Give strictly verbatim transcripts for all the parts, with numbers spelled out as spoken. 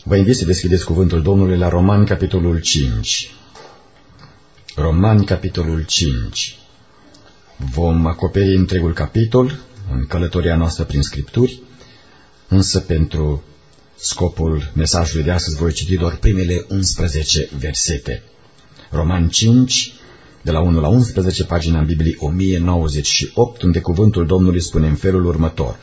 Vă invit să deschideți cuvântul Domnului la Romani, capitolul cinci. Romani, capitolul cinci. Vom acoperi întregul capitol în călătoria noastră prin Scripturi, însă pentru scopul mesajului de astăzi voi citi doar primele unsprezece versete. Romani cinci, de la unu la unsprezece, pagina în Biblie o mie nouăzeci și opt, unde cuvântul Domnului spune în felul următor.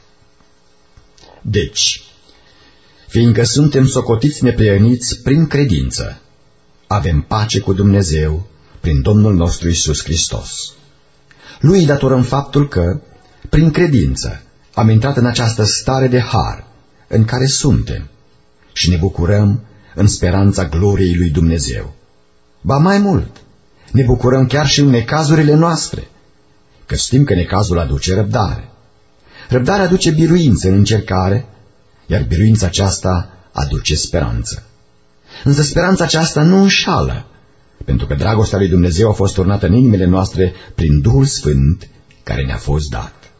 Deci, fiindcă suntem socotiți neprihăniți prin credință, avem pace cu Dumnezeu prin Domnul nostru Iisus Hristos. Lui datorăm faptul că, prin credință, am intrat în această stare de har în care suntem și ne bucurăm în speranța gloriei lui Dumnezeu. Ba mai mult, ne bucurăm chiar și în necazurile noastre, că știm că necazul aduce răbdare. Răbdarea aduce biruință în încercare, iar biruința aceasta aduce speranță. Însă speranța aceasta nu înșală, pentru că dragostea lui Dumnezeu a fost turnată în inimile noastre prin Duhul Sfânt care ne-a fost dat.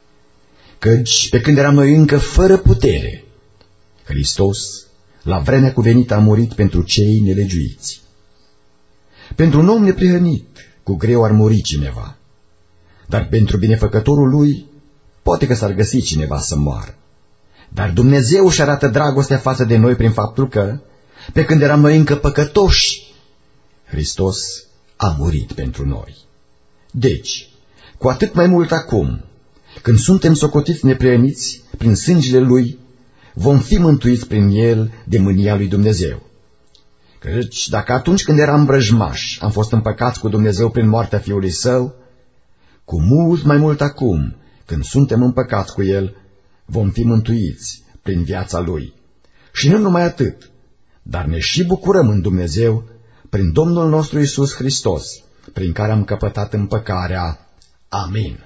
Căci, pe când eram noi încă fără putere, Hristos, la vremea cuvenită, a murit pentru cei nelegiuiți. Pentru un om neprihănit, cu greu ar muri cineva, dar pentru binefăcătorul lui, poate că s-ar găsi cineva să moară. Dar Dumnezeu își arată dragostea față de noi prin faptul că, pe când eram noi încă păcătoși, Hristos a murit pentru noi. Deci, cu atât mai mult acum, când suntem socotiți neprihăniți prin sângele Lui, vom fi mântuiți prin El de mânia lui Dumnezeu. Căci dacă atunci când eram vrăjmași am fost împăcați cu Dumnezeu prin moartea Fiului Său, cu mult mai mult acum, când suntem împăcați cu El, vom fi mântuiți prin viața Lui. Și nu numai atât, dar ne și bucurăm în Dumnezeu prin Domnul nostru Iisus Hristos, prin care am căpătat împăcarea. Amin.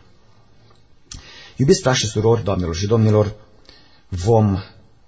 Iubiți frați și surori, doamnelor și domnilor, vom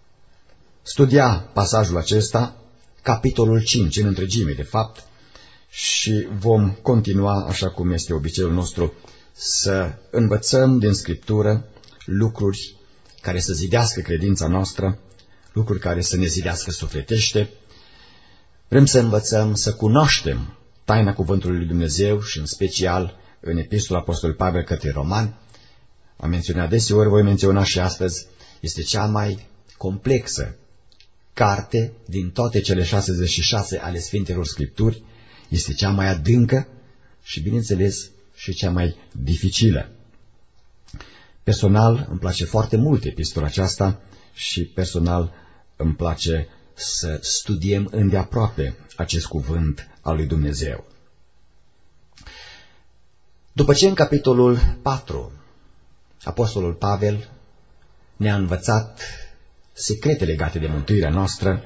studia pasajul acesta, capitolul cinci, în întregime, de fapt, și vom continua, așa cum este obiceiul nostru, să învățăm din Scriptură lucruri care să zidească credința noastră, lucruri care să ne zidească sufletește. Vrem să învățăm, să cunoaștem taina cuvântului lui Dumnezeu și în special în Epistola Apostolului Pavel către Romani. Am menționat deseori, voi menționa și astăzi, este cea mai complexă carte din toate cele șaizeci și șase ale Sfintelor Scripturi, este cea mai adâncă și, bineînțeles, și cea mai dificilă. Personal îmi place foarte mult epistola aceasta și personal îmi place să studiem îndeaproape acest cuvânt al lui Dumnezeu. După ce în capitolul patru Apostolul Pavel ne-a învățat secrete legate de mântuirea noastră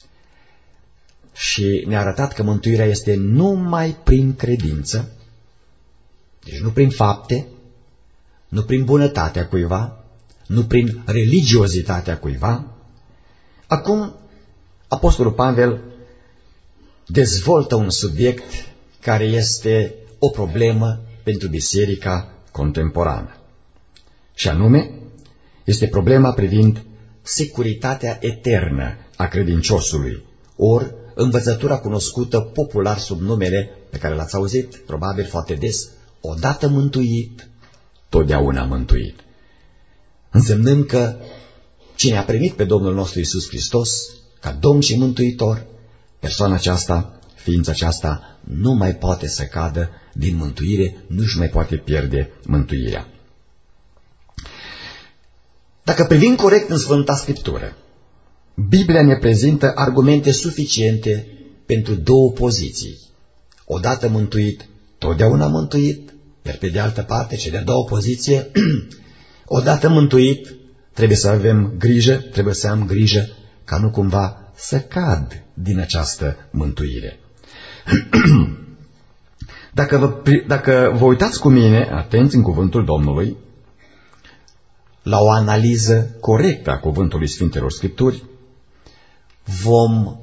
și ne-a arătat că mântuirea este numai prin credință, deci nu prin fapte, nu prin bunătatea cuiva, nu prin religiozitatea cuiva. Acum, Apostolul Pavel dezvoltă un subiect care este o problemă pentru biserica contemporană. Și anume, este problema privind securitatea eternă a credinciosului, ori învățătura cunoscută popular sub numele pe care l-ați auzit, probabil foarte des, odată mântuit, totdeauna mântuit. Însemnând că cine a primit pe Domnul nostru Iisus Hristos ca Domn și Mântuitor, persoana aceasta, ființa aceasta, nu mai poate să cadă din mântuire, nu-și mai poate pierde mântuirea. Dacă privim corect în Sfânta Scriptură, Biblia ne prezintă argumente suficiente pentru două poziții. Odată mântuit, totdeauna mântuit, iar pe de altă parte, cea de-a doua poziție, odată mântuit, trebuie să avem grijă, trebuie să am grijă ca nu cumva să cad din această mântuire. Dacă vă, dacă vă uitați cu mine, atenți în cuvântul Domnului, la o analiză corectă a cuvântului Sfintelor Scripturi, vom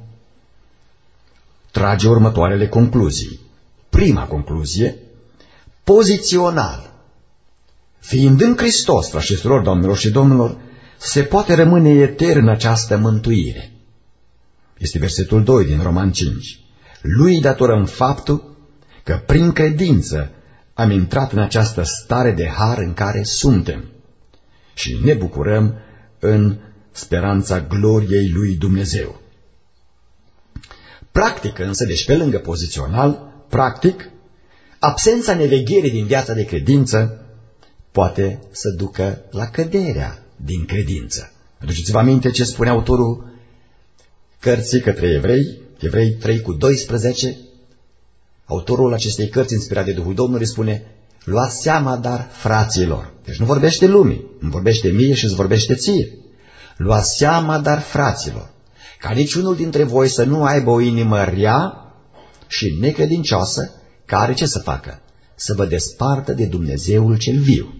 trage următoarele concluzii. Prima concluzie, pozițional. Fiind în Hristos, frați și surori, doamnelor și domnilor, se poate rămâne etern această mântuire. Este versetul doi din Roman cinci. Lui datorăm faptul că prin credință am intrat în această stare de har în care suntem și ne bucurăm în speranța gloriei lui Dumnezeu. Practic însă, deci pe lângă pozițional, practic, absența nevegherii din viața de credință poate să ducă la căderea din credință. Aduceți-vă aminte ce spune autorul cărții către evrei, Evrei trei cu doisprezece? Autorul acestei cărți, inspirat de Duhul Domnului, spune: luați seama, dar, fraților. Deci nu vorbește lumii, îmi vorbește mie și îți vorbește ție. Luați seama, dar, fraților, ca niciunul dintre voi să nu aibă o inimă rea și necredincioasă, care ce să facă? Să vă despartă de Dumnezeul cel viu.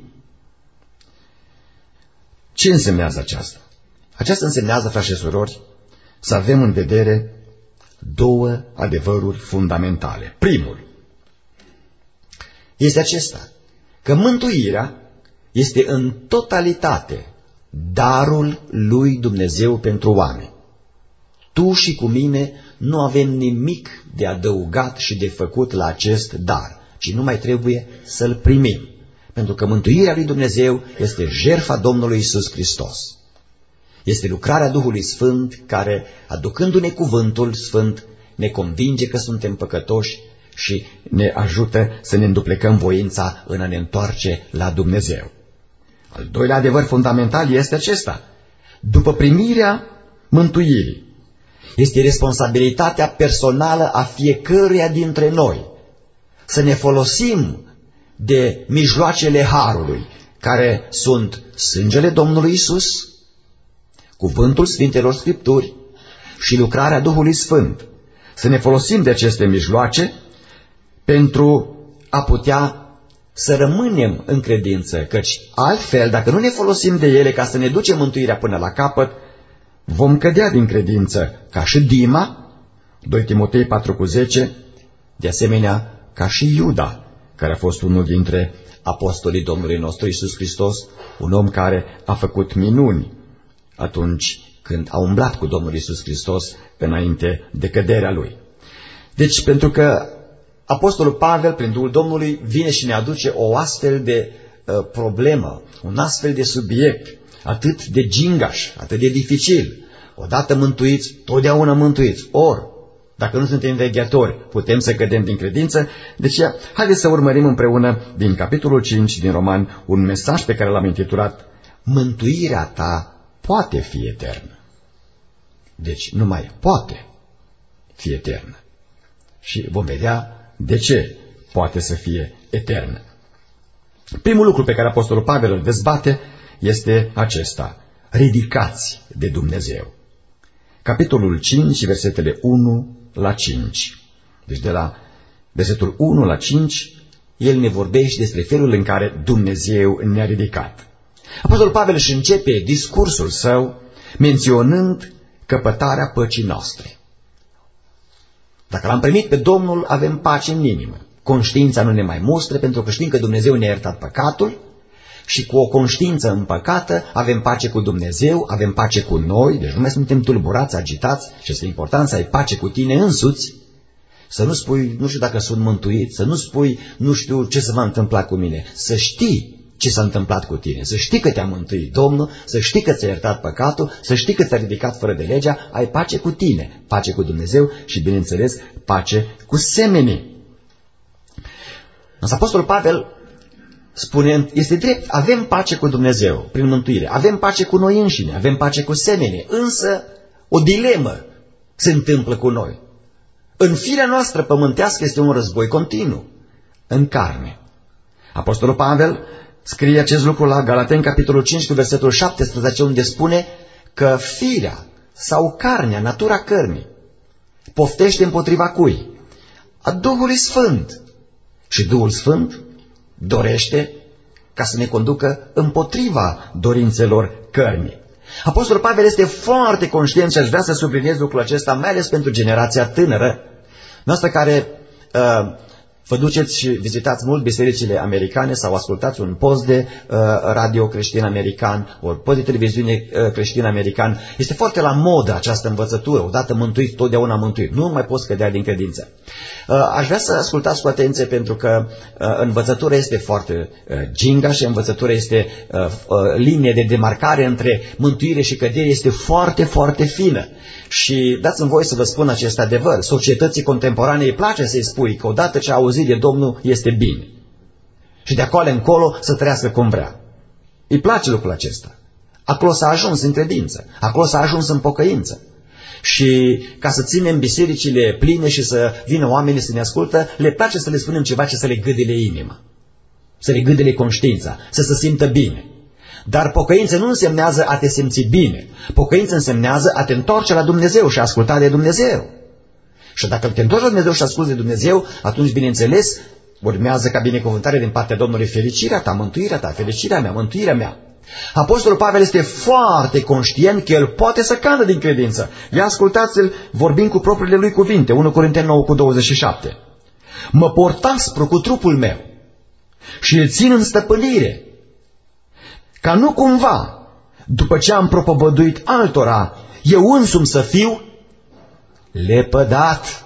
Ce însemnează aceasta? Aceasta însemnează, frați și surori, să avem în vedere două adevăruri fundamentale. Primul este acesta, că mântuirea este în totalitate darul lui Dumnezeu pentru oameni. Tu și cu mine nu avem nimic de adăugat și de făcut la acest dar, ci numai trebuie să-l primim, pentru că mântuirea lui Dumnezeu este jertfa Domnului Iisus Hristos. Este lucrarea Duhului Sfânt care, aducându-ne cuvântul Sfânt, ne convinge că suntem păcătoși și ne ajută să ne înduplecăm voința în a ne întoarce la Dumnezeu. Al doilea adevăr fundamental este acesta. După primirea mântuirii, este responsabilitatea personală a fiecăruia dintre noi să ne folosim de mijloacele harului, care sunt sângele Domnului Iisus, cuvântul Sfintelor Scripturi și lucrarea Duhului Sfânt. Să ne folosim de aceste mijloace pentru a putea să rămânem în credință, căci altfel, dacă nu ne folosim de ele ca să ne ducem mântuirea până la capăt, vom cădea din credință, ca și Dima, doi Timotei patru cu zece, de asemenea ca și Iuda, care a fost unul dintre apostolii Domnului nostru Iisus Hristos, un om care a făcut minuni atunci când a umblat cu Domnul Iisus Hristos înainte de căderea lui. Deci, pentru că apostolul Pavel, prin Duhul Domnului, vine și ne aduce o astfel de uh, problemă, un astfel de subiect, atât de gingaș, atât de dificil. Odată mântuiți, totdeauna mântuiți. Ori, dacă nu suntem veghetori, putem să cădem din credință. Deci, haideți să urmărim împreună din capitolul cinci din Roman un mesaj pe care l-am intitulat: mântuirea ta poate fi eternă. Deci numai poate fi eternă. Și vom vedea de ce poate să fie eternă. Primul lucru pe care apostolul Pavel îl dezbate este acesta: ridicați de Dumnezeu. Capitolul cinci, versetele unu la cinci. Deci de la versetul unu la cinci, el ne vorbește despre felul în care Dumnezeu ne-a ridicat. Apostolul Pavel își începe discursul său menționând căpătarea păcii noastre. Dacă l-am primit pe Domnul, avem pace în inimă. Conștiința nu ne mai mustră, pentru că știm că Dumnezeu ne-a iertat păcatul și cu o conștiință împăcată avem pace cu Dumnezeu, avem pace cu noi, deci nu mai suntem tulburați, agitați și este important să ai pace cu tine însuți. Să nu spui, nu știu dacă sunt mântuit, să nu spui, nu știu ce se va întâmpla cu mine, să știi ce s-a întâmplat cu tine, să știi că te-a mântuit Domnul, să știi că ți-a iertat păcatul, să știi că ți-a ridicat fără de legea, ai pace cu tine, pace cu Dumnezeu și, bineînțeles, pace cu semenii. Însă apostolul Pavel spune, este drept, avem pace cu Dumnezeu prin mântuire, avem pace cu noi înșine, avem pace cu semenii, însă o dilemă se întâmplă cu noi. În firea noastră pământească este un război continuu, în carne. Apostolul Pavel scrie acest lucru la Galateni, capitolul cinci, cu versetul șaptesprezece, unde spune că firea sau carnea, natura cărnii, poftește împotriva cui? A Duhului Sfânt. Și Duhul Sfânt dorește ca să ne conducă împotriva dorințelor cărnii. Apostolul Pavel este foarte conștient și aș vrea să subliniez lucrul acesta, mai ales pentru generația tânără, noastră care uh, Vă duceți și vizitați mult bisericile americane sau ascultați un post de uh, radio creștin american, ori post de televiziune uh, creștin american. Este foarte la modă această învățătură. Odată mântuit, totdeauna mântuit. Nu mai poți cădea din credință. Uh, aș vrea să ascultați cu atenție pentru că uh, învățătura este foarte uh, ginga și învățătura este uh, uh, linie de demarcare între mântuire și cădere este foarte, foarte fină. Și dați-mi voie să vă spun acest adevăr. Societății contemporane îi place să-i spui că odată ce a auzit de Domnul este bine. Și de acolo încolo să trăiască cum vrea. Îi place lucrul acesta. Acolo s-a ajuns în credință. Acolo s-a ajuns în pocăință. Și ca să ținem bisericile pline și să vină oamenii să ne ascultă, le place să le spunem ceva ce să le gâdile inima. Să le gâdile conștiința. Să se simtă bine. Dar pocăință nu însemnează a te simți bine. Pocăință însemnează a te întoarce la Dumnezeu și a asculta de Dumnezeu. Și dacă te întorci la Dumnezeu și asculți de Dumnezeu, atunci, bineînțeles, urmează ca binecuvântare din partea Domnului fericirea ta, mântuirea ta, fericirea mea, mântuirea mea. Apostolul Pavel este foarte conștient că el poate să cadă din credință. Ia ascultați-l vorbind cu propriile lui cuvinte, unu Corinteni nouă cu douăzeci și șapte. Mă port aspru cu trupul meu și îl țin în stăpânire, ca nu cumva, după ce am propovăduit altora, eu însumi să fiu lepădat.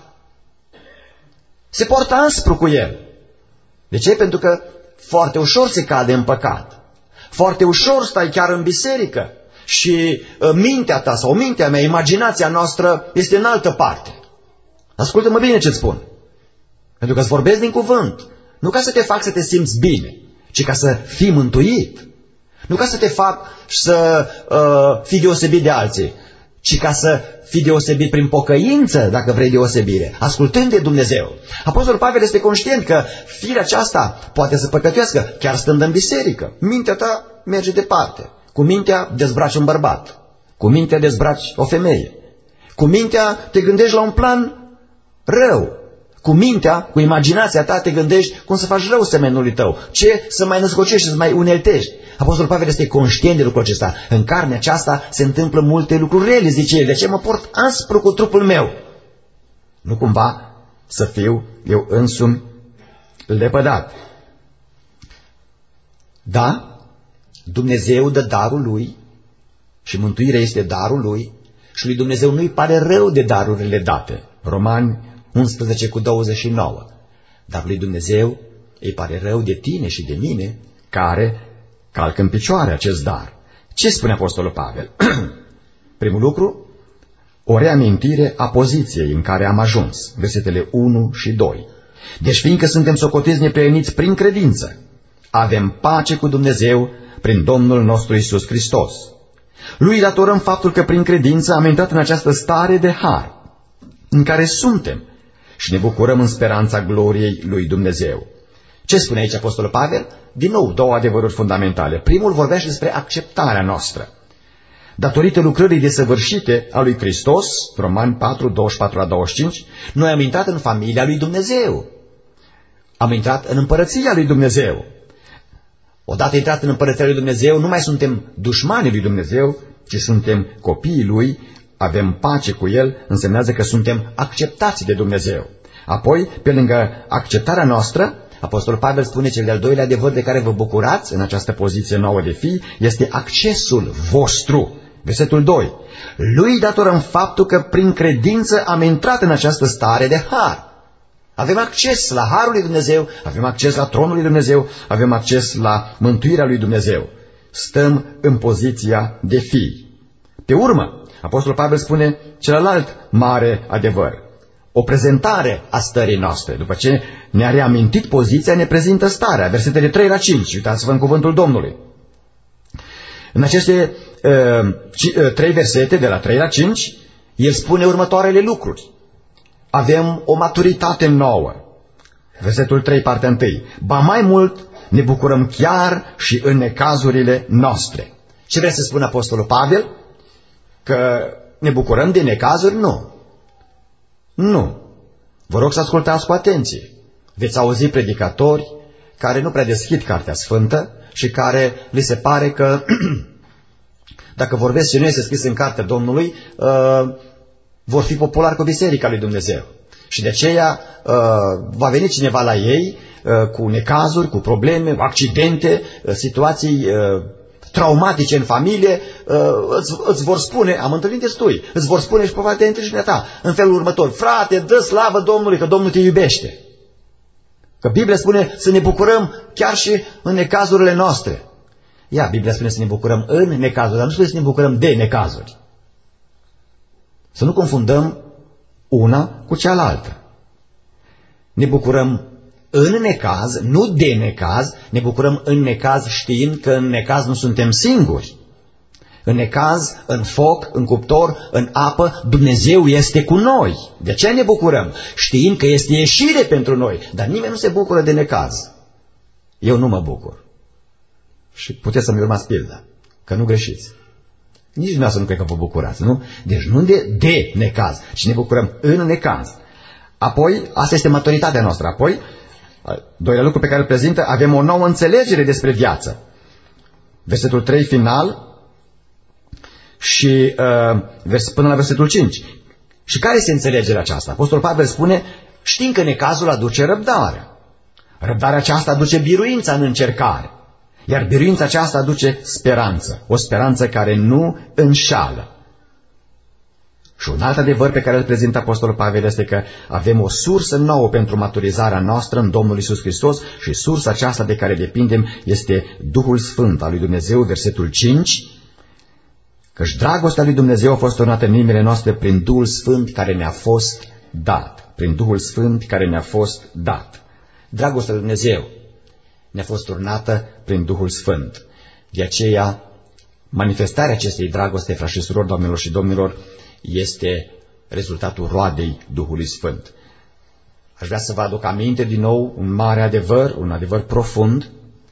Se poartă aspru cu el. De ce? Pentru că foarte ușor se cade în păcat. Foarte ușor stai chiar în biserică și mintea ta sau mintea mea, imaginația noastră este în altă parte. Ascultă-mă bine ce-ți spun. Pentru că îți vorbesc din cuvânt. Nu ca să te fac să te simți bine, ci ca să fii mântuit. Nu ca să te fac să uh, fii deosebit de alții, ci ca să fii deosebit prin pocăință, dacă vrei deosebire, ascultând de Dumnezeu. Apostolul Pavel este conștient că firea aceasta poate să păcătuiască, chiar stând în biserică. Mintea ta merge departe. Cu mintea dezbraci un bărbat. Cu mintea dezbraci o femeie. Cu mintea te gândești la un plan rău. Cu mintea, cu imaginația ta te gândești cum să faci rău semenului tău. Ce să mai născocești, să mai uneltești. Apostolul Pavel este conștient de lucrul acesta. În carnea aceasta se întâmplă multe lucruri rele, zice el. De ce mă port aspru cu trupul meu? Nu cumva să fiu eu însumi lepădat. Da, Dumnezeu dă darul lui și mântuirea este darul lui și lui Dumnezeu nu-i pare rău de darurile date. Romani unsprezece cu douăzeci și nouă. Dar lui Dumnezeu îi pare rău de tine și de mine care calcă în picioare acest dar. Ce spune Apostolul Pavel? Primul lucru, o reamintire a poziției în care am ajuns. Versetele unu și doi. Deci fiindcă suntem socotiți neprihăniți prin credință, avem pace cu Dumnezeu prin Domnul nostru Iisus Hristos. Lui datorăm faptul că prin credință am intrat în această stare de har în care suntem și ne bucurăm în speranța gloriei lui Dumnezeu. Ce spune aici Apostolul Pavel? Din nou, două adevăruri fundamentale. Primul vorbește despre acceptarea noastră. Datorită lucrării desăvârșite a lui Hristos, Romani patru, douăzeci și patru la douăzeci și cinci, noi am intrat în familia lui Dumnezeu. Am intrat în împărăția lui Dumnezeu. Odată intrat în împărăția lui Dumnezeu, nu mai suntem dușmanii lui Dumnezeu, ci suntem copiii lui, avem pace cu el, însemnează că suntem acceptați de Dumnezeu. Apoi, pe lângă acceptarea noastră, Apostolul Pavel spune cel de-al doilea adevăr de care vă bucurați în această poziție nouă de fi, este accesul vostru. Versetul doi. Lui datorăm faptul că prin credință am intrat în această stare de har. Avem acces la harul lui Dumnezeu, avem acces la tronul lui Dumnezeu, avem acces la mântuirea lui Dumnezeu. Stăm în poziția de fii. Pe urmă, Apostolul Pavel spune celălalt mare adevăr. O prezentare a stării noastre. După ce ne-a reamintit poziția, ne prezintă starea. Versetele trei la cinci. Uitați-vă în cuvântul Domnului. În aceste uh, trei versete, de la trei la cinci, el spune următoarele lucruri. Avem o maturitate nouă. Versetul trei, partea unu. Ba mai mult, ne bucurăm chiar și în necazurile noastre. Ce vrea să spună Apostolul Pavel? Că ne bucurăm de necazuri? Nu. Nu. Vă rog să ascultați cu atenție. Veți auzi predicatori care nu prea deschid Cartea Sfântă și care li se pare că dacă vorbesc ce nu este scris în Cartea Domnului, uh, vor fi populari cu Biserica lui Dumnezeu. Și de aceea uh, va veni cineva la ei uh, cu necazuri, cu probleme, accidente, uh, situații uh, traumatice în familie, uh, îți, îți vor spune, am întâlnit destui, îți vor spune și poate te întâlni și ta în felul următor: frate, dă slavă Domnului că Domnul te iubește. Că Biblia spune să ne bucurăm chiar și în necazurile noastre. Ia, Biblia spune să ne bucurăm în necazuri, dar nu spune să ne bucurăm de necazuri. Să nu confundăm una cu cealaltă. Ne bucurăm în necaz, nu de necaz, ne bucurăm în necaz știind că în necaz nu suntem singuri. În necaz, în foc, în cuptor, în apă, Dumnezeu este cu noi. De ce ne bucurăm? Știind că este ieșire pentru noi, dar nimeni nu se bucură de necaz. Eu nu mă bucur. Și puteți să-mi urmați pilda, că nu greșiți. Nici dumneavoastră nu cred că vă bucurați, nu? Deci nu de, de necaz, ci ne bucurăm în necaz. Apoi, asta este maturitatea noastră. Apoi, doilea lucru pe care îl prezintă, avem o nouă înțelegere despre viață. Versetul trei final și uh, vers, până la versetul cinci. Și care este înțelegerea aceasta? Apostolul Pavel spune: știm că necazul aduce răbdare. Răbdarea aceasta aduce biruința în încercare. Iar biruința aceasta aduce speranță. O speranță care nu înșală. Și un alt adevăr pe care îl prezintă Apostolul Pavel este că avem o sursă nouă pentru maturizarea noastră în Domnul Iisus Hristos și sursa aceasta de care depindem este Duhul Sfânt al lui Dumnezeu, versetul cinci, căci dragostea lui Dumnezeu a fost turnată în inimile noastre prin Duhul Sfânt care ne-a fost dat. Prin Duhul Sfânt care ne-a fost dat. Dragostea lui Dumnezeu ne-a fost turnată prin Duhul Sfânt. De aceea, manifestarea acestei dragoste, frați și surori, doamnelor și domnilor, este rezultatul roadei Duhului Sfânt. Aș vrea să vă aduc aminte din nou un mare adevăr, un adevăr profund.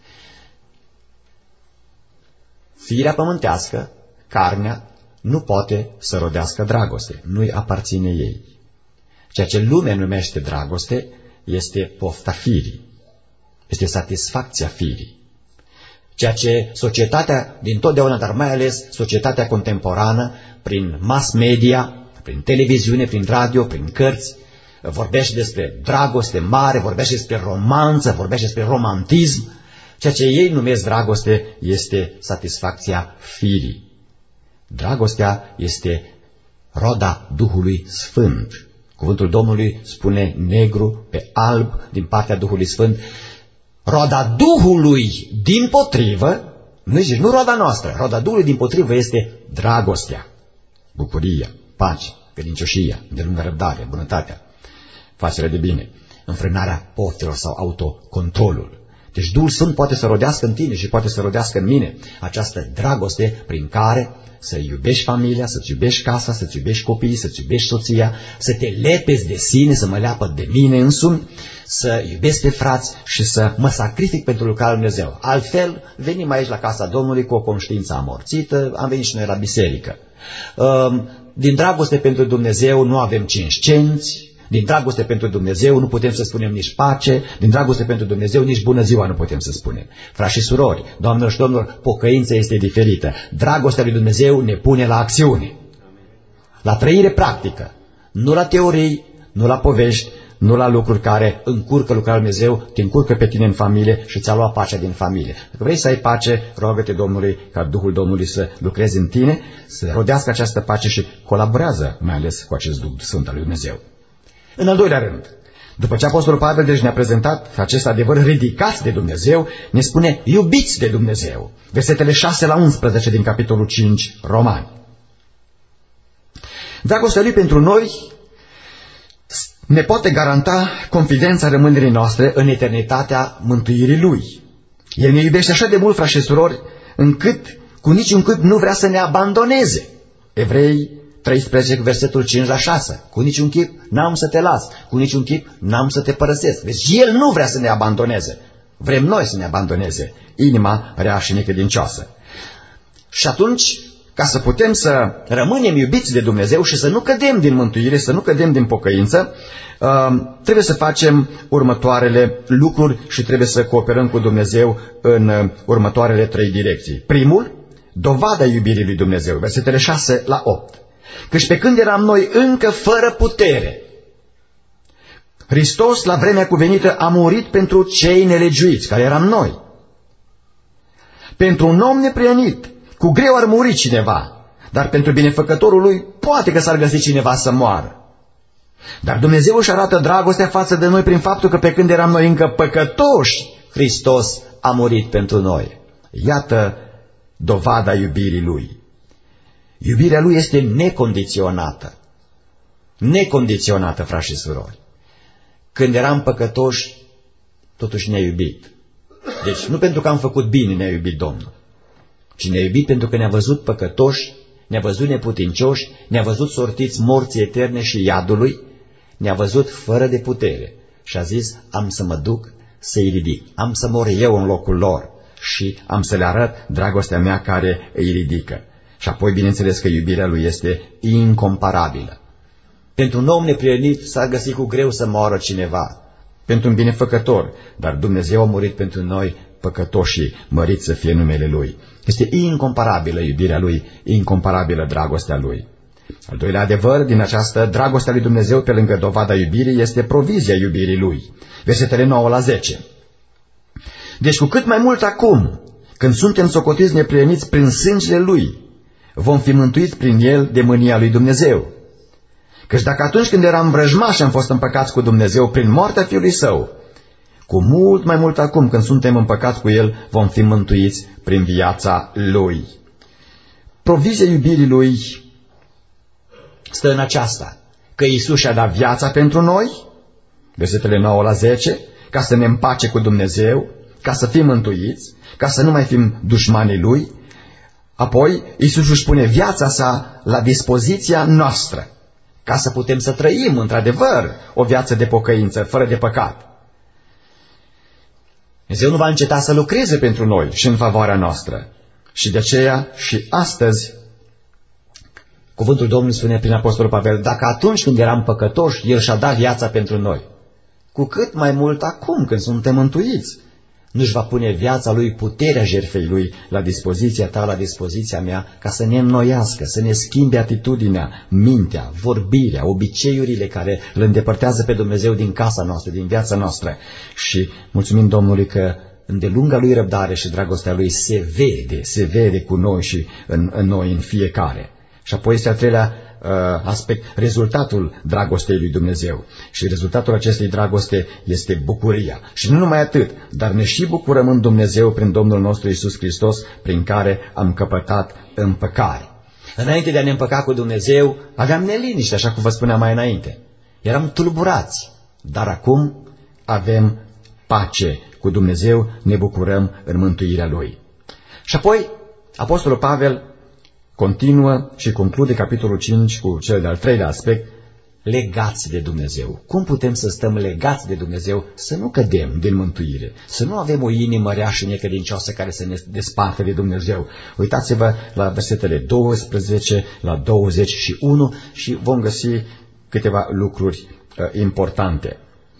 Firea pământească, carnea, nu poate să rodească dragoste, nu-i aparține ei. Ceea ce lumea numește dragoste este pofta firii, este satisfacția firii. Ceea ce societatea din totdeauna, dar mai ales societatea contemporană, prin mass media, prin televiziune, prin radio, prin cărți, vorbește despre dragoste mare, vorbește despre romanță, vorbește despre romantism. Ceea ce ei numesc dragoste este satisfacția firii. Dragostea este roda Duhului Sfânt. Cuvântul Domnului spune negru pe alb din partea Duhului Sfânt. Roda Duhului dimpotrivă, nu zici, nu roda noastră, roda Duhului dimpotrivă este dragostea, bucuria, pace, credincioșia, îndelungă răbdare, bunătatea, facerea de bine, înfrânarea poftelor sau autocontrolul. Deci Duhul Sfânt poate să rodească în tine și poate să rodească în mine această dragoste prin care să iubești familia, să-ți iubești casa, să-ți iubești copiii, să-ți iubești soția, să te lepezi de sine, să mă leapă de mine însumi, să iubesc pe frați și să mă sacrific pentru lucrarea lui Dumnezeu. Altfel, venim aici la casa Domnului cu o conștiință amorțită, am venit și noi la biserică. Din dragoste pentru Dumnezeu nu avem cinci cenți, din dragoste pentru Dumnezeu nu putem să spunem nici pace, din dragoste pentru Dumnezeu nici bună ziua nu putem să spunem. Frați și surori, doamnelor și domnilor, pocăința este diferită. Dragostea lui Dumnezeu ne pune la acțiune, la trăire practică, nu la teorii, nu la povești, nu la lucruri care încurcă lucrarea lui Dumnezeu, te încurcă pe tine în familie și ți-a luat pacea din familie. Dacă vrei să ai pace, roagă-te Domnului ca Duhul Domnului să lucreze în tine, să rodească această pace și colaborează mai ales cu acest Duh Sfânt al lui Dumnezeu. În al doilea rând, după ce Apostolul Pavel deci ne-a prezentat acest adevăr, ridicați de Dumnezeu, ne spune iubiți de Dumnezeu. Versetele șase la unsprezece din capitolul cinci, Romani. Dragostea Lui pentru noi ne poate garanta confidența rămânerii noastre în eternitatea mântuirii Lui. El ne iubește așa de mult, frați și surori, încât cu niciun cât nu vrea să ne abandoneze. Evrei treisprezece, versetul cinci la șase. Cu niciun chip n-am să te las, cu niciun chip n-am să te părăsesc. Deci El nu vrea să ne abandoneze. Vrem noi să ne abandoneze. Inima rea și necredincioasă. Și atunci, ca să putem să rămânem iubiți de Dumnezeu și să nu cădem din mântuire, să nu cădem din pocăință, trebuie să facem următoarele lucruri și trebuie să cooperăm cu Dumnezeu în următoarele trei direcții. Primul, dovada iubirii lui Dumnezeu, versetele șase la opt. Căci pe când eram noi încă fără putere, Hristos, la vremea cuvenită, a murit pentru cei nelegiuiți, care eram noi. Pentru un om neprienit, cu greu ar muri cineva, dar pentru binefăcătorul lui poate că s-ar găsi cineva să moară. Dar Dumnezeu își arată dragostea față de noi prin faptul că pe când eram noi încă păcătoși, Hristos a murit pentru noi. Iată dovada iubirii Lui. Iubirea Lui este necondiționată. Necondiționată, frați și surori. Când eram păcătoși, totuși ne-a iubit. Deci nu pentru că am făcut bine ne-a iubit Domnul, ci ne-a iubit pentru că ne-a văzut păcătoși, ne-a văzut neputincioși, ne-a văzut sortiți morții eterne și iadului, ne-a văzut fără de putere și a zis, am să mă duc să-i ridic, am să mor eu în locul lor și am să le arăt dragostea mea care îi ridică. Și apoi, bineînțeles că iubirea Lui este incomparabilă. Pentru un om neprienit s-ar găsi cu greu să moară cineva, pentru un binefăcător, dar Dumnezeu a murit pentru noi păcătoșii, mărit să fie numele Lui. Este incomparabilă iubirea Lui, incomparabilă dragostea Lui. Al doilea adevăr din această dragoste a lui Dumnezeu, pe lângă dovada iubirii, este provizia iubirii Lui. Versetele nouă la zece. Deci cu cât mai mult acum, când suntem socotiți neprieniți prin sângele Lui, vom fi mântuiți prin El de mânia lui Dumnezeu. Căci dacă atunci când eram vrăjmași am fost împăcați cu Dumnezeu prin moartea Fiului Său, cu mult mai mult acum când suntem împăcați cu El, vom fi mântuiți prin viața Lui. Provizia iubirii Lui stă în aceasta, că Iisus și-a dat viața pentru noi, versetele nouă la zece, ca să ne împace cu Dumnezeu, ca să fim mântuiți, ca să nu mai fim dușmanii Lui. Apoi Iisus își pune viața Sa la dispoziția noastră, ca să putem să trăim, într-adevăr, o viață de pocăință, fără de păcat. Dumnezeu nu va înceta să lucreze pentru noi și în favoarea noastră. Și de aceea și astăzi, cuvântul Domnului spune prin Apostolul Pavel, dacă atunci când eram păcătoși, El și-a dat viața pentru noi, cu cât mai mult acum când suntem mântuiți, nu-și va pune viața Lui, puterea jertfei Lui la dispoziția ta, la dispoziția mea, ca să ne înnoiască, să ne schimbe atitudinea, mintea, vorbirea, obiceiurile care îl îndepărtează pe Dumnezeu din casa noastră, din viața noastră. Și mulțumim Domnului că îndelunga Lui răbdare și dragostea Lui se vede, se vede cu noi și în, în noi, în fiecare. Și apoi este al treilea uh, aspect, rezultatul dragostei lui Dumnezeu. Și rezultatul acestei dragoste este bucuria. Și nu numai atât, dar ne și bucurăm în Dumnezeu prin Domnul nostru Iisus Hristos, prin care am căpătat împăcare. Înainte de a ne împăca cu Dumnezeu, aveam neliniște, așa cum vă spuneam mai înainte. Eram tulburați, dar acum avem pace cu Dumnezeu, ne bucurăm în mântuirea Lui. Și apoi, Apostolul Pavel continuă și conclude capitolul cinci cu cel de-al treilea aspect, legați de Dumnezeu. Cum putem să stăm legați de Dumnezeu, să nu cădem din mântuire, să nu avem o inimă rea și necredincioasă care să ne desparte de Dumnezeu? Uitați-vă la versetele douăsprezece la douăzeci și unu și vom găsi câteva lucruri uh, importante.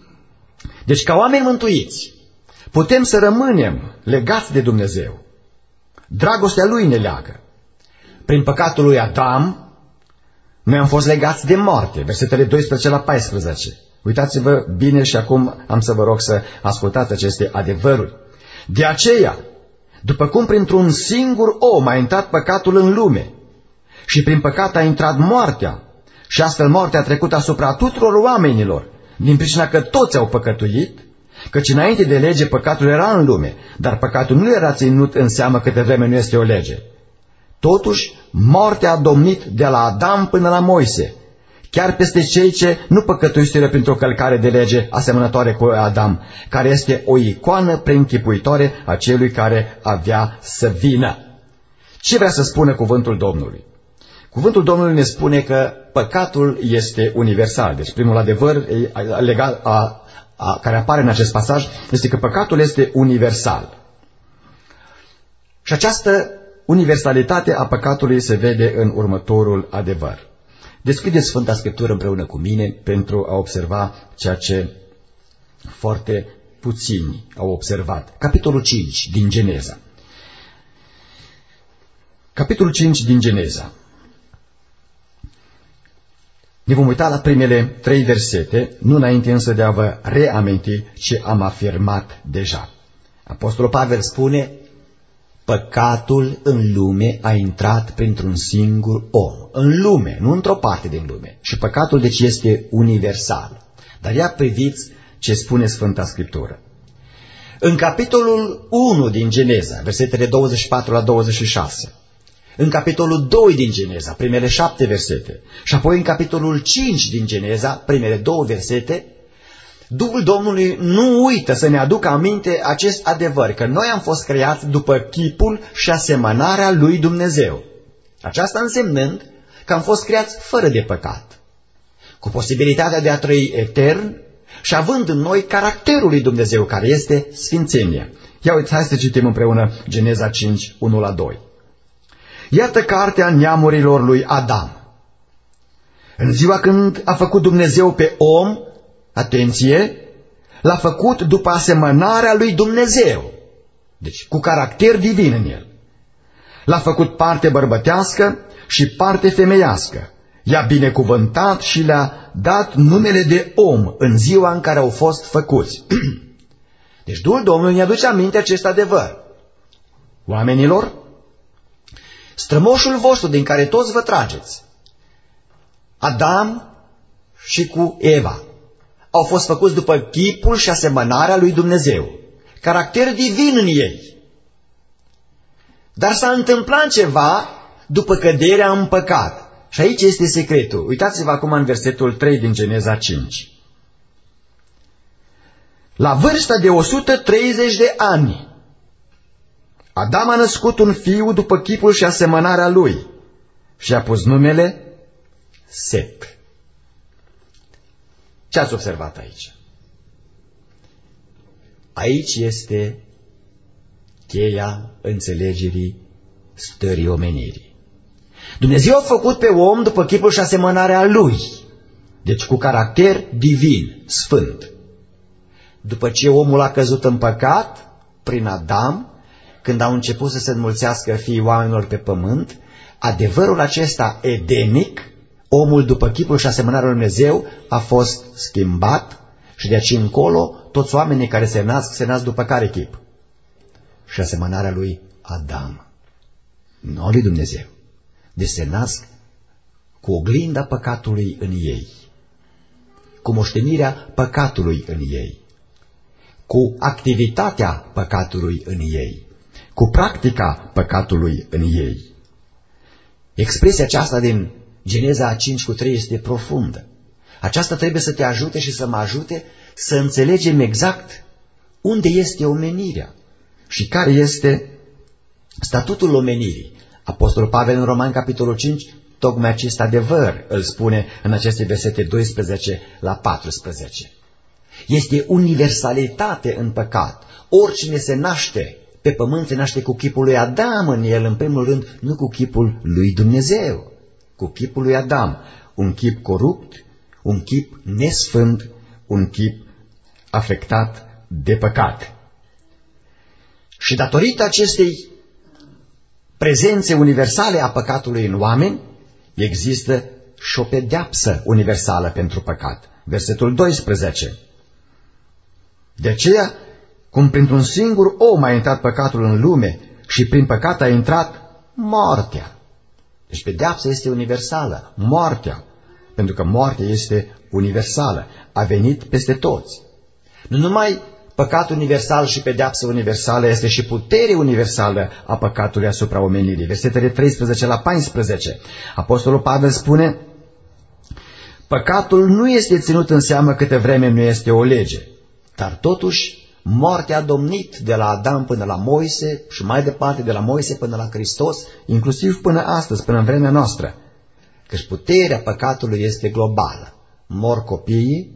Deci, ca oameni mântuiți, putem să rămânem legați de Dumnezeu. Dragostea Lui ne leagă. Prin păcatul lui Adam, noi am fost legați de moarte. Versetele doisprezece la paisprezece. Uitați-vă bine și acum am să vă rog să ascultați aceste adevăruri. De aceea, după cum printr-un singur om a intrat păcatul în lume și prin păcat a intrat moartea și astfel moartea a trecut asupra tuturor oamenilor, din pricina că toți au păcătuit, căci înainte de lege păcatul era în lume, dar păcatul nu era ținut în seamă câte vreme nu este o lege. Totuși, moartea a domnit de la Adam până la Moise, chiar peste cei ce nu păcătuiseră printr-o călcare de lege asemănătoare cu Adam, care este o icoană preînchipuitoare a celui care avea să vină. Ce vrea să spună cuvântul Domnului? Cuvântul Domnului ne spune că păcatul este universal. Deci primul adevăr legal, a, a, care apare în acest pasaj este că păcatul este universal. Și această universalitate a păcatului se vede în următorul adevăr. Deschideți Sfânta Scriptură împreună cu mine pentru a observa ceea ce foarte puțini au observat. Capitolul cinci din Geneza. Capitolul cinci din Geneza. Ne vom uita la primele trei versete, nu înainte însă de a vă reaminti ce am afirmat deja. Apostolul Pavel spune: păcatul în lume a intrat printr-un singur om. În lume, nu într-o parte din lume. Și păcatul deci este universal. Dar ia priviți ce spune Sfânta Scriptură. În capitolul unu din Geneza, versetele douăzeci și patru la douăzeci și șase, în capitolul doi din Geneza, primele șapte versete, și apoi în capitolul cinci din Geneza, primele două versete, Duhul Domnului nu uită să ne aducă aminte acest adevăr, că noi am fost creați după chipul și asemănarea lui Dumnezeu. Aceasta însemnând că am fost creați fără de păcat, cu posibilitatea de a trăi etern și având în noi caracterul lui Dumnezeu, care este sfințenia. Ia uite, hai să citim împreună Geneza cinci, unu la doi. Iată cartea neamurilor lui Adam. În ziua când a făcut Dumnezeu pe om, atenție, l-a făcut după asemănarea lui Dumnezeu, deci cu caracter divin în el. L-a făcut parte bărbătească și parte femeiască. I-a binecuvântat și le-a dat numele de om în ziua în care au fost făcuți. Deci Duhul Domnului ne aduce aminte acest adevăr. Oamenilor, strămoșul vostru din care toți vă trageți, Adam și cu Eva, au fost făcuți după chipul și asemănarea lui Dumnezeu, caracter divin în ei. Dar s-a întâmplat ceva după căderea în păcat. Și aici este secretul. Uitați-vă acum în versetul trei din Geneza cinci. La vârsta de o sută treizeci de ani, Adam a născut un fiu după chipul și asemănarea lui și a pus numele Set. Ce ați observat aici? Aici este cheia înțelegerii stării omenirii. Dumnezeu a făcut pe om după chipul și asemănarea lui, deci cu caracter divin, sfânt. După ce omul a căzut în păcat, prin Adam, când au început să se înmulțească fiii oamenilor pe pământ, adevărul acesta edenic, omul după chipul și asemănarea lui Dumnezeu, a fost schimbat și de aici încolo toți oamenii care se nasc, se nasc după care chip? Și asemănarea lui Adam, nu lui Dumnezeu. Deci se nasc cu oglinda păcatului în ei, cu moștenirea păcatului în ei, cu activitatea păcatului în ei, cu practica păcatului în ei. Expresia aceasta din Geneza cinci cu trei este profundă. Aceasta trebuie să te ajute și să mă ajute să înțelegem exact unde este omenirea și care este statutul omenirii. Apostolul Pavel în Romani, capitolul cinci, tocmai acest adevăr îl spune în aceste versete doisprezece la paisprezece. Este universalitate în păcat. Oricine se naște pe pământ se naște cu chipul lui Adam în el, în primul rând, nu cu chipul lui Dumnezeu, cu chipul lui Adam. Un chip corupt, un chip nesfânt, un chip afectat de păcat. Și datorită acestei prezențe universale a păcatului în oameni, există și o pedeapsă universală pentru păcat. Versetul doisprezece. De aceea, cum printr-un singur om a intrat păcatul în lume și prin păcat a intrat moartea. Deci pedeapsa este universală, moartea, pentru că moartea este universală, a venit peste toți. Nu numai păcatul universal și pedeapsa universală, este și putere universală a păcatului asupra omenirii. Versetele treisprezece la paisprezece. Apostolul Pavel spune: păcatul nu este ținut în seamă câte vreme nu este o lege, dar totuși moartea a domnit de la Adam până la Moise și mai departe de la Moise până la Hristos, inclusiv până astăzi, până în vremea noastră. Căci puterea păcatului este globală. Mor copiii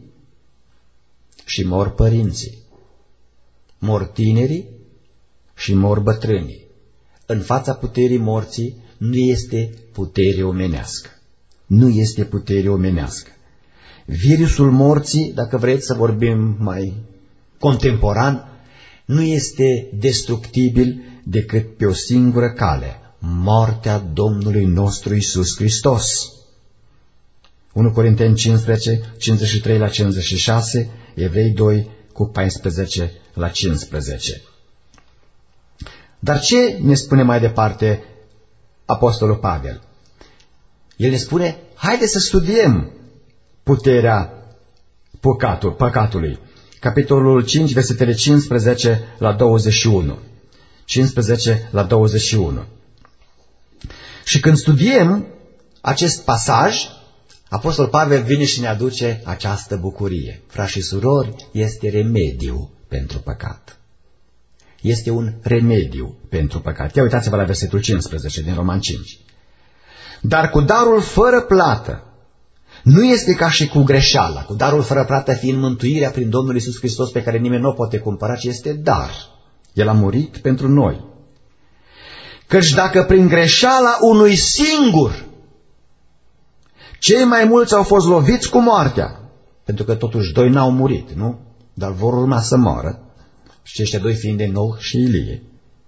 și mor părinții. Mor tinerii și mor bătrânii. În fața puterii morții nu este putere omenească. Nu este putere omenească. Virusul morții, dacă vreți să vorbim mai contemporan, nu este destructibil decât pe o singură cale: moartea Domnului nostru Iisus Hristos. unu Corinteni cincisprezece, cincizeci și trei la cincizeci și șase, Evrei doi cu paisprezece la cincisprezece. Dar ce ne spune mai departe Apostolul Pavel? El ne spune, haide să studiem puterea păcatul, păcatului. Capitolul cinci, versetele cincisprezece la douăzeci și unu. cincisprezece la douăzeci și unu. Și când studiem acest pasaj, Apostolul Pavel vine și ne aduce această bucurie. Frați și surori, este remediu pentru păcat. Este un remediu pentru păcat. Ia uitați-vă la versetul cincisprezece din Roman cinci. Dar cu darul fără plată, nu este ca și cu greșeala, cu darul fără plată fiind mântuirea prin Domnul Iisus Hristos pe care nimeni nu o poate cumpăra, ci este dar. El a murit pentru noi. Căci dacă prin greșeala unui singur cei mai mulți au fost loviți cu moartea, pentru că totuși doi n-au murit, nu? Dar vor urma să moară, și aceștia doi fiind de Noh și Ilie.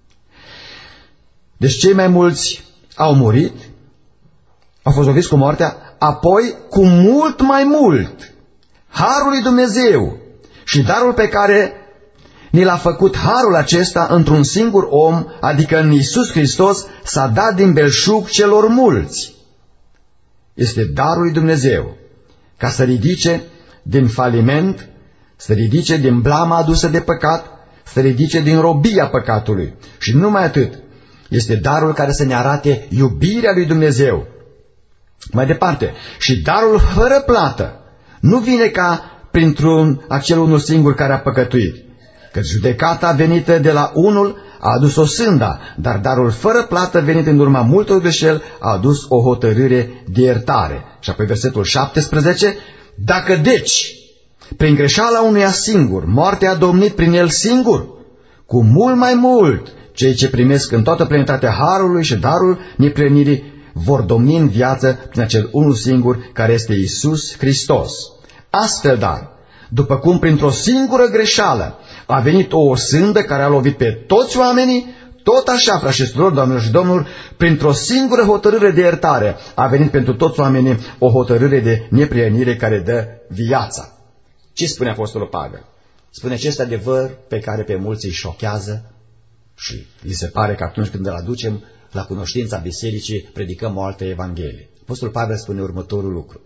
Deci cei mai mulți au murit, au fost loviți cu moartea, apoi cu mult mai mult harul lui Dumnezeu și darul pe care ni l-a făcut harul acesta într-un singur om, adică în Iisus Hristos, s-a dat din belșug celor mulți. Este darul lui Dumnezeu ca să ridice din faliment, să ridice din blama adusă de păcat, să ridice din robia păcatului. Și numai atât, este darul care să ne arate iubirea lui Dumnezeu. Mai departe, și darul fără plată nu vine ca printr-un acel unul singur care a păcătuit, că judecata venită de la unul a adus o sânda, dar darul fără plată venit în urma multor greșeli a adus o hotărâre de iertare. Și apoi versetul șaptesprezece, dacă deci, prin greșeala unuia singur, moartea a domnit prin el singur, cu mult mai mult, cei ce primesc în toată plenitatea harului și darul neplănirii vor domni în viață prin acel unul singur care este Iisus Hristos. Astfel, dar, după cum printr-o singură greșeală a venit o sândă care a lovit pe toți oamenii, tot așa, frați și surori, doamnelor și domnilor, printr-o singură hotărâre de iertare a venit pentru toți oamenii o hotărâre de neprienire care dă viața. Ce spune Apostolul Pavel? Spune acest adevăr pe care pe mulți îi șochează și îi se pare că atunci când îl aducem la cunoștința bisericii, predicăm o altă evanghelie. Apostolul Pavel spune următorul lucru.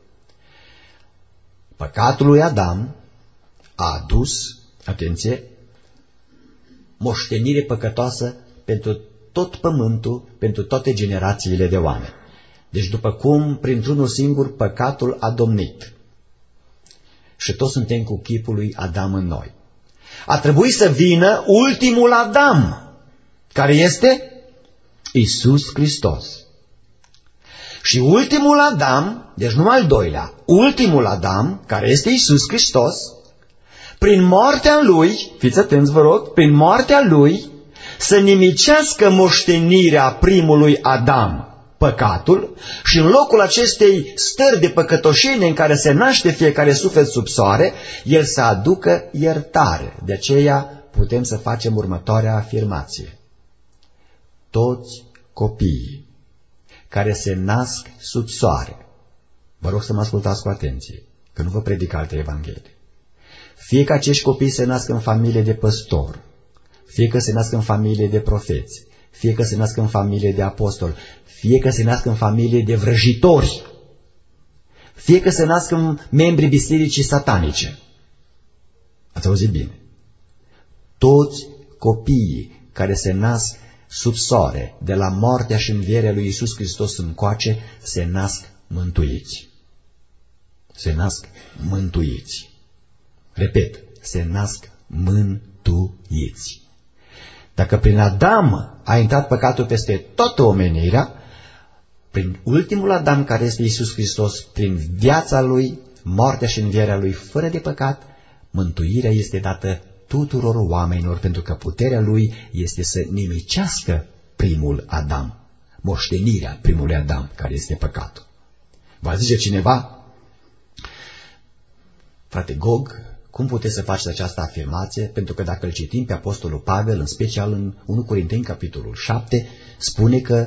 Păcatul lui Adam a adus, atenție, moștenire păcătoasă pentru tot pământul, pentru toate generațiile de oameni. Deci după cum printr-unul singur păcatul a domnit și toți suntem cu chipul lui Adam în noi, a trebuit să vină ultimul Adam, care este Iisus Hristos. Și ultimul Adam, deci nu al doilea, ultimul Adam, care este Iisus Hristos, prin moartea lui, fiți atenți vă rog, prin moartea lui, să nimicească moștenirea primului Adam, păcatul, și în locul acestei stări de păcătoșenie în care se naște fiecare suflet sub soare, el să aducă iertare. De aceea putem să facem următoarea afirmație. Toți copiii care se nasc sub soare, vă rog să mă ascultați cu atenție, că nu vă predic alte evanghelii. Fie că acești copii se nasc în familie de păstor, fie că se nasc în familie de profeți, fie că se nasc în familie de apostoli, fie că se nasc în familie de vrăjitori, fie că se nasc în membrii bisericii satanice. Ați auzit bine? Toți copiii care se nasc sub soare, de la moartea și învierea lui Iisus Hristos încoace, se nasc mântuiți. Se nasc mântuiți. Repet, se nasc mântuiți. Dacă prin Adam a intrat păcatul peste toată omenirea, prin ultimul Adam, care este Iisus Hristos, prin viața lui, moartea și învierea lui fără de păcat, mântuirea este dată tuturor oamenilor, pentru că puterea lui este să nimicească primul Adam, moștenirea primului Adam, care este păcatul. Va zice cineva, frate Gog, cum puteți să faceți această afirmație? Pentru că dacă îl citim pe Apostolul Pavel, în special în unu Corinteni, capitolul șapte, spune că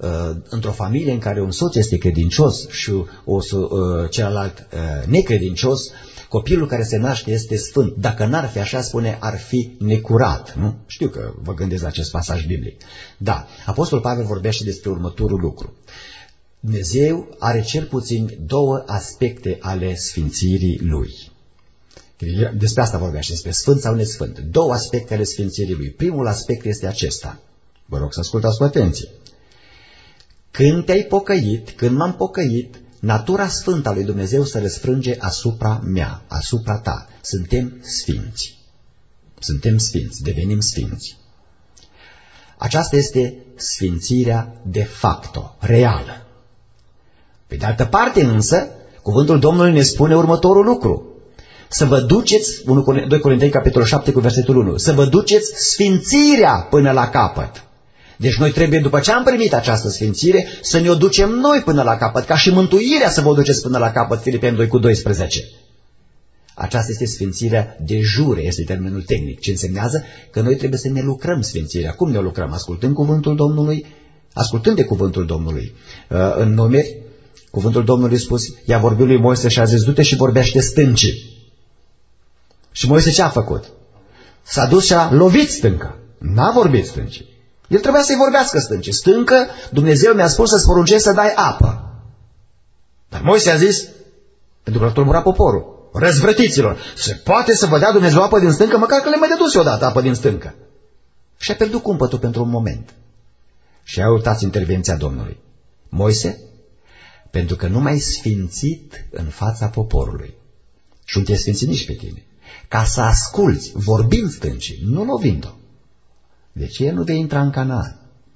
într-o familie în care un soț este credincios și o, celălalt necredincios, copilul care se naște este sfânt. Dacă n-ar fi așa, spune, ar fi necurat. Nu? Știu că vă gândiți la acest pasaj biblic. Da, Apostolul Pavel vorbește despre următorul lucru. Dumnezeu are cel puțin două aspecte ale sfințirii Lui. Despre asta vorbește, despre sfânt sau nesfânt. Două aspecte ale sfințirii Lui. Primul aspect este acesta. Vă rog să ascultați cu atenție. Când te-ai pocăit, când m-am pocăit, natura sfântă a lui Dumnezeu se răsfrânge asupra mea, asupra ta. Suntem sfinți. Suntem sfinți, devenim sfinți. Aceasta este sfințirea de facto, reală. Pe de altă parte însă, cuvântul Domnului ne spune următorul lucru. Să vă duceți, doi Corinteni, capitolul șapte, cu versetul unu, să vă duceți sfințirea până la capăt. Deci noi trebuie, după ce am primit această sfințire, să ne o ducem noi până la capăt, ca și mântuirea să vă o duceți până la capăt, Filipeni doi cu doisprezece. Aceasta este sfințirea de jure, este termenul tehnic, ce însemnează că noi trebuie să ne lucrăm sfințirea. Cum ne o lucrăm? Ascultând cuvântul Domnului, ascultând de cuvântul Domnului. În Numeri, cuvântul Domnului spus, i-a vorbit lui Moise și a zis, du-te și vorbește stâncii. Și Moise ce a făcut? S-a dus și a lovit stânca. N-a vorbit stâncii. El trebuia să-i vorbească stâncii. Stâncă, Dumnezeu mi-a spus să-ți poruncesc să dai apă. Dar Moise a zis, pentru că a tulburat poporul, răzvrătiților, se poate să vă dea Dumnezeu apă din stâncă, măcar că le mai dăduse odată apă din stâncă. Și a pierdut cumpătul pentru un moment. Și a urtat intervenția Domnului. Moise, pentru că nu m-ai sfințit în fața poporului. Și nu te-ai sfințit nici pe tine. Ca să asculți, vorbind stâncii, nu lovind-o. De ce nu vei intra în Canaan?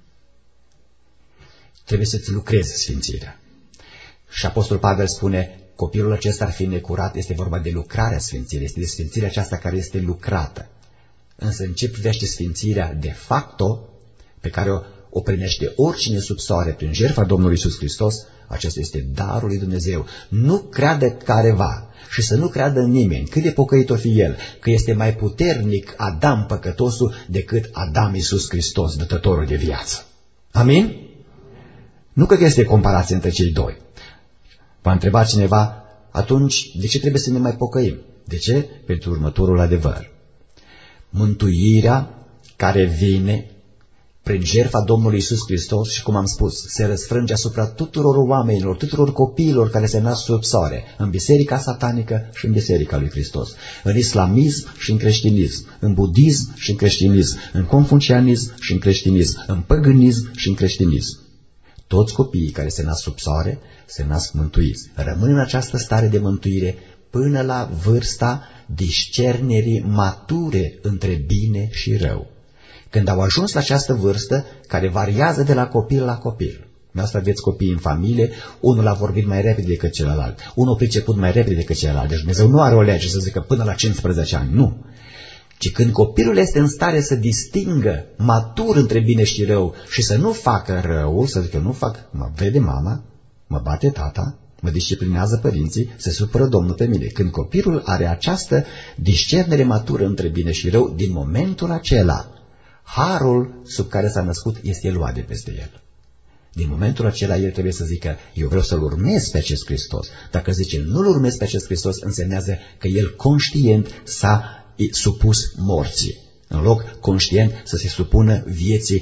Trebuie să-ți lucrezi sfințirea. Și Apostolul Pavel spune, copilul acesta ar fi necurat, este vorba de lucrarea sfințirii, este de sfințirea aceasta care este lucrată. Însă în ce privește sfințirea de facto, pe care o, o primește oricine sub soare prin jertfa Domnului Iisus Hristos, acesta este darul lui Dumnezeu. Nu creadă careva și să nu creadă nimeni, cât de pocăit o fi el, că este mai puternic Adam păcătosul decât Adam Iisus Hristos, dătătorul de viață. Amin? Nu cred că este comparație între cei doi. V-a întrebat cineva, atunci de ce trebuie să ne mai pocăim? De ce? Pentru următorul adevăr. Mântuirea care vine prin jertfa Domnului Iisus Hristos și, cum am spus, se răsfrânge asupra tuturor oamenilor, tuturor copiilor care se nasc sub soare, în biserica satanică și în biserica lui Hristos, în islamism și în creștinism, în budism și în creștinism, în confucianism și în creștinism, în păgânism și în creștinism. Toți copiii care se nasc sub soare se nasc mântuiți. Rămân în această stare de mântuire până la vârsta discernerii mature între bine și rău. Când au ajuns la această vârstă, care variază de la copil la copil. Noastră aveți copii în familie, unul a vorbit mai repede decât celălalt, unul a priceput mai repede decât celălalt. Deci Dumnezeu nu are o lege să zică până la cincisprezece ani, nu. Ci când copilul este în stare să distingă matur între bine și rău și să nu facă rău, să zică nu fac, mă vede mama, mă bate tata, mă disciplinează părinții, se supără Domnul pe mine. Când copilul are această discernere matură între bine și rău, din momentul acela, harul sub care s-a născut este luat de peste el. Din momentul acela el trebuie să zică, eu vreau să-L urmez pe acest Hristos. Dacă zice, nu-L urmez pe acest Hristos, însemnează că el conștient s-a supus morții. În loc conștient să se supună vieții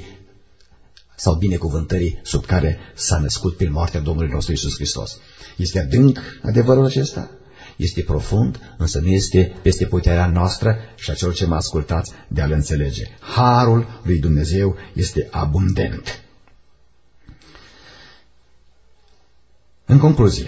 sau binecuvântării sub care s-a născut prin moartea Domnului nostru Iisus Hristos. Este adânc adevărul acesta? Este profund, însă nu este peste puterea noastră și a celor ce mă ascultați de a-L înțelege. Harul lui Dumnezeu este abundent. În concluzie,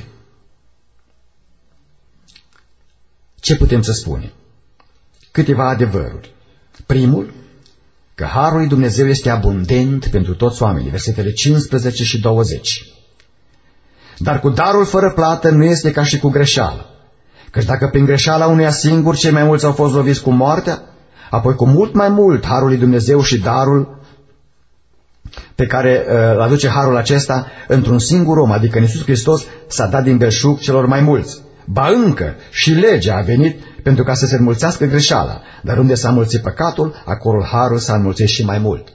ce putem să spunem? Câteva adevăruri. Primul, că harul lui Dumnezeu este abundent pentru toți oamenii, versetele cincisprezece și douăzeci. Dar cu darul fără plată nu este ca și cu greșeală. Căci dacă prin greșeala unuia singur cei mai mulți au fost loviți cu moartea, apoi cu mult mai mult harul lui Dumnezeu și darul pe care îl uh, aduce harul acesta într-un singur om, adică în Iisus Hristos, s-a dat din belșug celor mai mulți. Ba încă și legea a venit pentru ca să se înmulțească greșeala, dar unde s-a înmulțit păcatul, acolo harul s-a înmulțit și mai mult.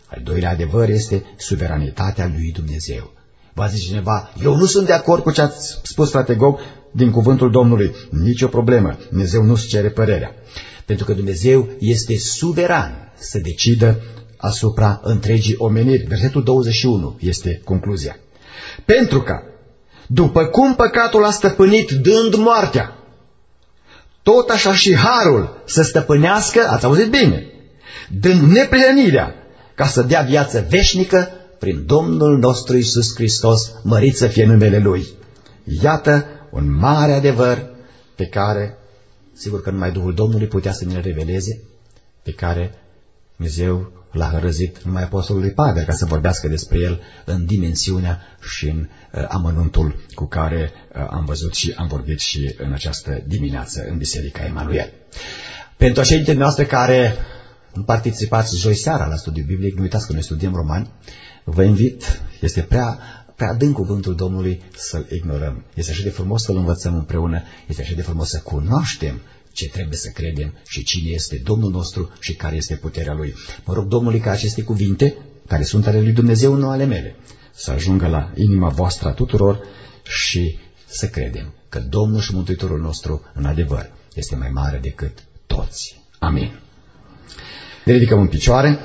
Al doilea adevăr este suveranitatea lui Dumnezeu. Va zice cineva, eu nu sunt de acord cu ce ați spus, frate Gog, din cuvântul Domnului. Nici o problemă, Dumnezeu nu-ți cere părerea. Pentru că Dumnezeu este suveran să decidă asupra întregii omeniri. Versetul douăzeci și unu este concluzia. Pentru că, după cum păcatul a stăpânit dând moartea, tot așa și harul să stăpânească, ați auzit bine, dând neprihănirea, ca să dea viață veșnică prin Domnul nostru Iisus Hristos, mărit să fie numele Lui. Iată un mare adevăr pe care, sigur că numai Duhul Domnului putea să ne reveleze, pe care Dumnezeu l-a hărăzit numai apostolului Pavel ca să vorbească despre el în dimensiunea și în uh, amănuntul cu care uh, am văzut și am vorbit și în această dimineață în Biserica Emanuel. Pentru acei dintre noastre care participați joi seara la studiul biblic, nu uitați că noi studiem Romani, vă invit, este prea, prea adânc cuvântul Domnului să-l ignorăm. Este așa de frumos să-l învățăm împreună, este așa de frumos să cunoaștem ce trebuie să credem și cine este Domnul nostru și care este puterea Lui. Mă rog Domnului ca aceste cuvinte, care sunt ale Lui Dumnezeu, nu ale mele, să ajungă la inima voastră a tuturor și să credem că Domnul și Mântuitorul nostru, în adevăr, este mai mare decât toți. Amin. Ne ridicăm în picioare.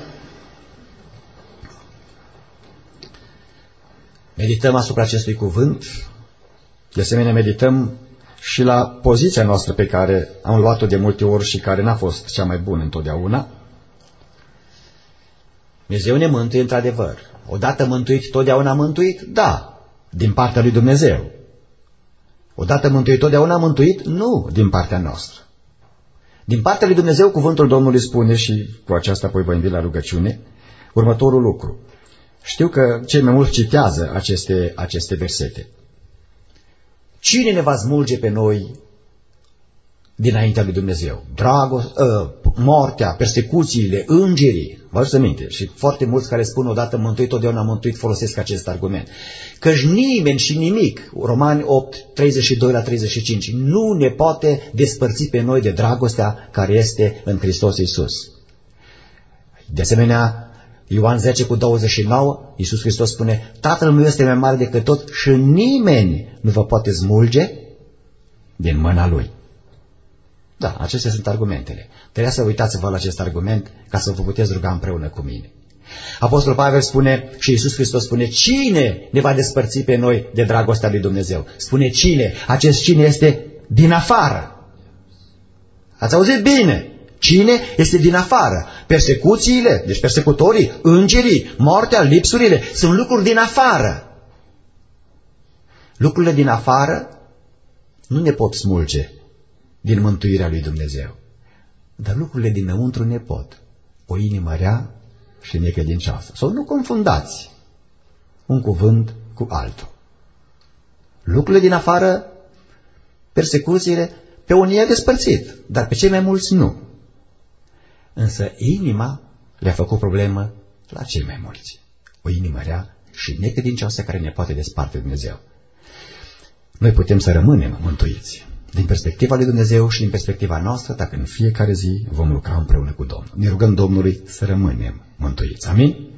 Medităm asupra acestui cuvânt. De asemenea, medităm și la poziția noastră pe care am luat-o de multe ori și care n-a fost cea mai bună întotdeauna. Dumnezeu ne mântuie într-adevăr. Odată mântuit, totdeauna mântuit? Da, din partea lui Dumnezeu. Odată mântuit, totdeauna mântuit? Nu, din partea noastră. Din partea lui Dumnezeu, cuvântul Domnului spune, și cu aceasta apoi vă invit la rugăciune, următorul lucru. Știu că cei mai mulți citează aceste, aceste versete. Cine ne va smulge pe noi dinaintea lui Dumnezeu? Dragoste, uh, moartea, persecuțiile, îngerii. Vă aduceți aminte? Și foarte mulți care spun odată mântuit, totdeauna mântuit, folosesc acest argument. Căci nimeni și nimic, Romani opt, treizeci și doi la treizeci și cinci, nu ne poate despărți pe noi de dragostea care este în Hristos Iisus. De asemenea, Ioan zece cu douăzeci și nouă, Iisus Hristos spune, Tatăl meu este mai mare decât tot și nimeni nu vă poate smulge din mâna Lui. Da, acestea sunt argumentele. Trebuia să uitați-vă la acest argument ca să vă puteți ruga împreună cu mine. Apostolul Pavel spune și Iisus Hristos spune, cine ne va despărți pe noi de dragostea lui Dumnezeu? Spune cine? Acest cine este din afară. Ați auzit bine? Cine este din afară? Persecuțiile, deci persecutorii, îngerii, moartea, lipsurile, sunt lucruri din afară. Lucrurile din afară nu ne pot smulge din mântuirea lui Dumnezeu. Dar lucrurile dinăuntru ne pot. O inimă rea și necredincioasă. Sau nu confundați un cuvânt cu altul. Lucrurile din afară, persecuțiile, pe unii i-a despărțit, dar pe cei mai mulți nu. Însă inima le-a făcut problemă la cei mai mulți. O inimă rea și necredincioasă care ne poate desparte Dumnezeu. Noi putem să rămânem mântuiți din perspectiva lui Dumnezeu și din perspectiva noastră, dacă în fiecare zi vom lucra împreună cu Domnul. Ne rugăm Domnului să rămânem mântuiți. Amin?